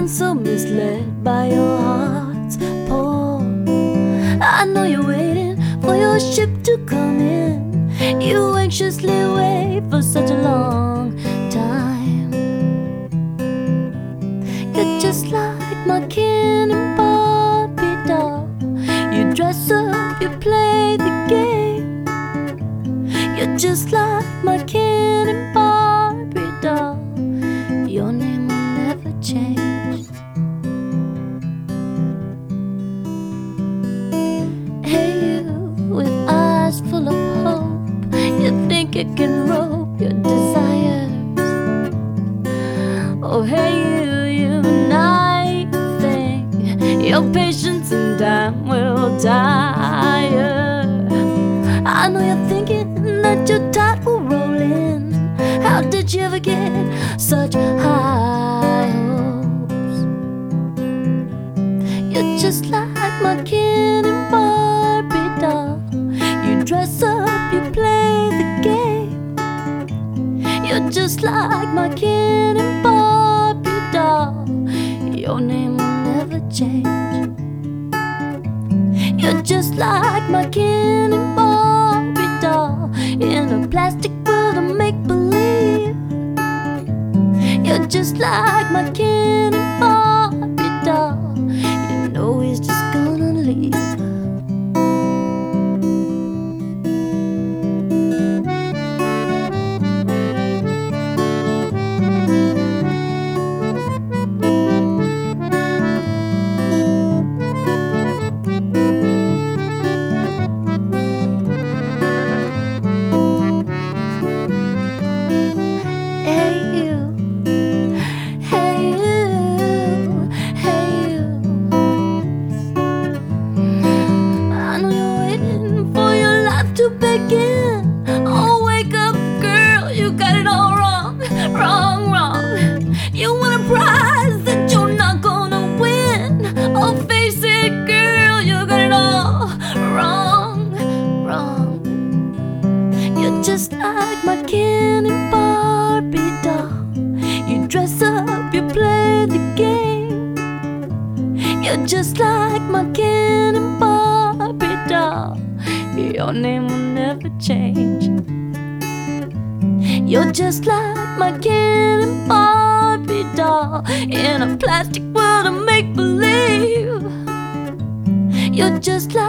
been so misled by your heart's pull. I know you're waiting for your ship to come in. You anxiously wait for such a long time. You're just like my Ken and Barbie doll. You dress up, you play the game. You're just like my Ken and Barbie doll. Your name will never change. Hey, you with eyes full of hope, you think you can rope your desires. Oh, hey, you naive thing, your patience and time will tire. I know you're thinking that your tide will roll in. How did you ever get such high hopes? You're just like my Ken and Barbie doll. You dress up, you play the game. You're just like my Ken and Barbie doll. Your name will never change. You're just like my Ken and Barbie doll in a plastic world of make-believe. You're just like my Ken and Barbie doll. You know he's just gonna leave. Begin. Oh, wake up, girl, you got it all wrong, wrong, wrong. You want a prize that you're not gonna win. Oh, face it, girl, you got it all wrong, wrong. You're just like my Ken and Barbie doll. You dress up, you play the game. You're just like my Ken and Barbie doll. Your name will never change. You're just like my Ken and Barbie doll in a plastic world of make-believe. You're just like